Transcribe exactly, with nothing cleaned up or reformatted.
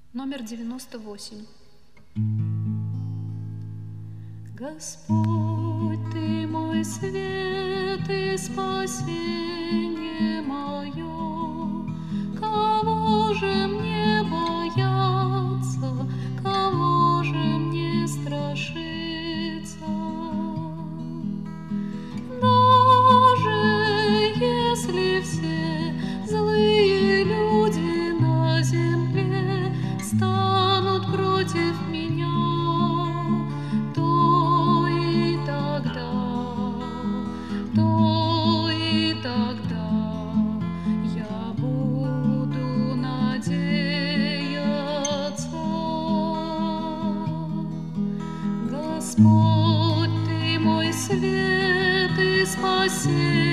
Номер девяносто восемь. Господь, Ты мой свет и спасение мое, кого же мне бояться, кого же мне страшиться? Даже если все злые люди на земле станут против меня, то и тогда, то и тогда я буду надеяться. Господь, Ты мой свет и спасение